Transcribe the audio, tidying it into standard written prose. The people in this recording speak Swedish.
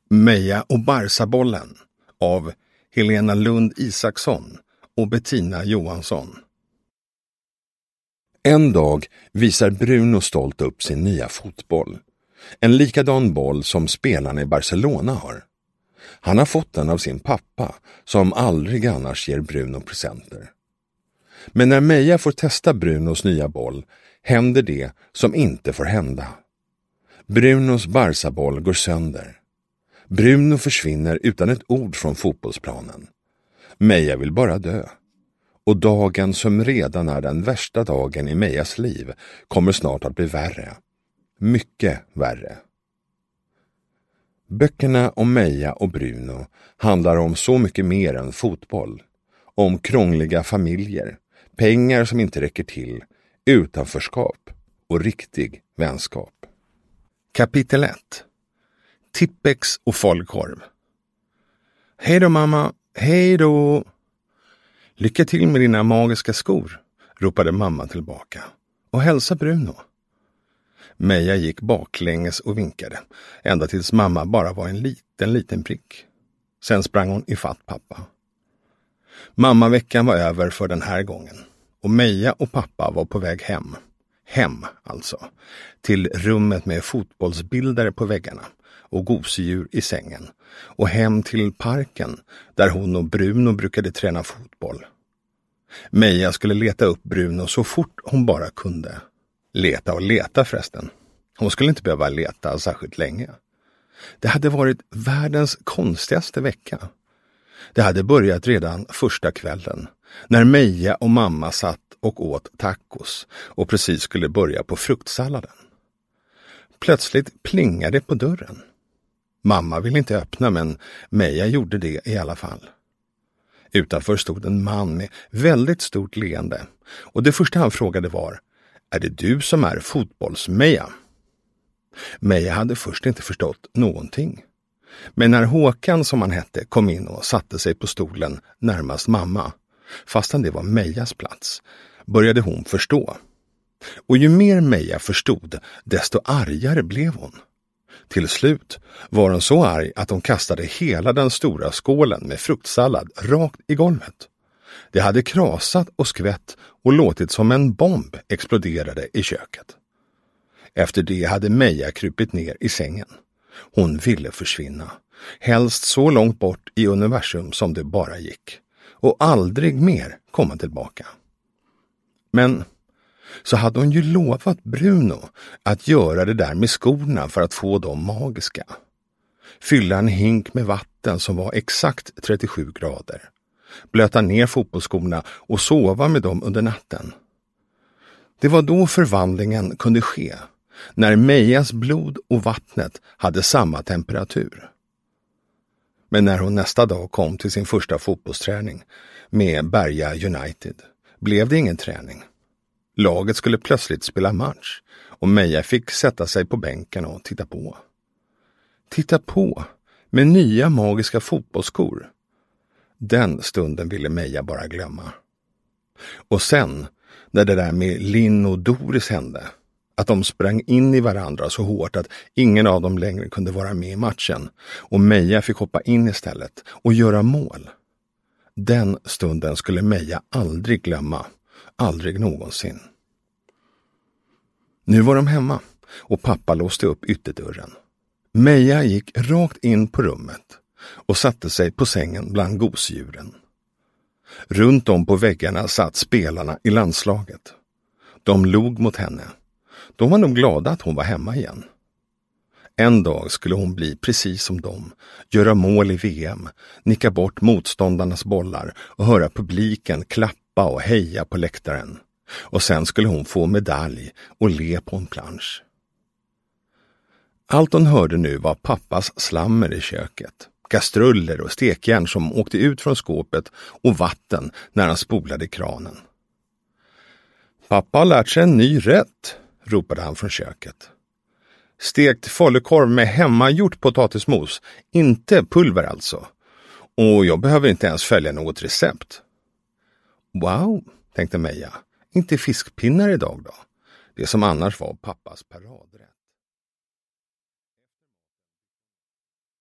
Meja och Barsabollen av Helena Lund Isaksson och Bettina Johansson. En dag visar Bruno stolt upp sin nya fotboll. En likadan boll som spelarna i Barcelona har. Han har fått den av sin pappa som aldrig annars ger Bruno presenter. Men när Meja får testa Brunos nya boll händer det som inte får hända. Brunos Barsaboll går sönder. Bruno försvinner utan ett ord från fotbollsplanen. Meja vill bara dö. Och dagen som redan är den värsta dagen i Mejas liv kommer snart att bli värre. Mycket värre. Böckerna om Meja och Bruno handlar om så mycket mer än fotboll. Om krångliga familjer, pengar som inte räcker till, utanförskap och riktig vänskap. Kapitel 1. Tippex och folkkorv. Hej då mamma, hej då. Lycka till med dina magiska skor, ropade mamma tillbaka. Och hälsa Bruno. Meja gick baklänges och vinkade, ända tills mamma bara var en liten prick. Sen sprang hon ifatt pappa. Mammaveckan var över för den här gången. Och Meja och pappa var på väg hem. Hem alltså. Till rummet med fotbollsbildare på väggarna och gosedjur i sängen. Och hem till parken där hon och Bruno brukade träna fotboll. Meja skulle leta upp Bruno så fort hon bara kunde. Leta och leta förresten. Hon skulle inte behöva leta särskilt länge. Det hade varit världens konstigaste vecka. Det hade börjat redan första kvällen. När Meja och mamma satt och åt tacos och precis skulle börja på fruktsalladen. Plötsligt plingade det på dörren. Mamma ville inte öppna men Meja gjorde det i alla fall. Utanför stod en man med väldigt stort leende och det första han frågade var: är det du som är fotbolls-Meja? Meja hade först inte förstått någonting. Men när Håkan, som han hette, kom in och satte sig på stolen närmast mamma, fastän det var Mejas plats, började hon förstå. Och ju mer Meja förstod, desto argare blev hon. Till slut var hon så arg att hon kastade hela den stora skålen med fruktsallad rakt i golvet. Det hade krasat och skvätt och låtit som en bomb exploderade i köket. Efter det hade Meja krupit ner i sängen. Hon ville försvinna, helst så långt bort i universum som det bara gick, och aldrig mer komma tillbaka. Men så hade hon ju lovat Bruno att göra det där med skorna för att få dem magiska. Fylla en hink med vatten som var exakt 37 grader. Blöta ner fotbollsskorna och sova med dem under natten. Det var då förvandlingen kunde ske, när Mejas blod och vattnet hade samma temperatur. Men när hon nästa dag kom till sin första fotbollsträning med Berga United blev det ingen träning. Laget skulle plötsligt spela match och Meja fick sätta sig på bänken och titta på. Titta på med nya magiska fotbollsskor. Den stunden ville Meja bara glömma. Och sen, när det där med Linn och Doris hände, att de sprang in i varandra så hårt att ingen av dem längre kunde vara med i matchen och Meja fick hoppa in istället och göra mål. Den stunden skulle Meja aldrig glömma, aldrig någonsin. Nu var de hemma och pappa låste upp ytterdörren. Meja gick rakt in på rummet och satte sig på sängen bland gosedjuren. Runt om på väggarna satt spelarna i landslaget. De log mot henne. De var nog glada att hon var hemma igen. En dag skulle hon bli precis som dem, göra mål i VM, nicka bort motståndarnas bollar och höra publiken klappa och heja på läktaren. Och sen skulle hon få medalj och le på en plansch. Allt hon hörde nu var pappas slammer i köket, kastruller och stekjärn som åkte ut från skåpet och vatten när han spolade kranen. Pappa har lärt sig en ny rätt, ropade han från köket. Stekt falukorv med hemmagjort potatismos, inte pulver alltså. Och jag behöver inte ens följa något recept. Wow, tänkte Meja. Inte fiskpinnar idag då? Det som annars var pappas paradrätt.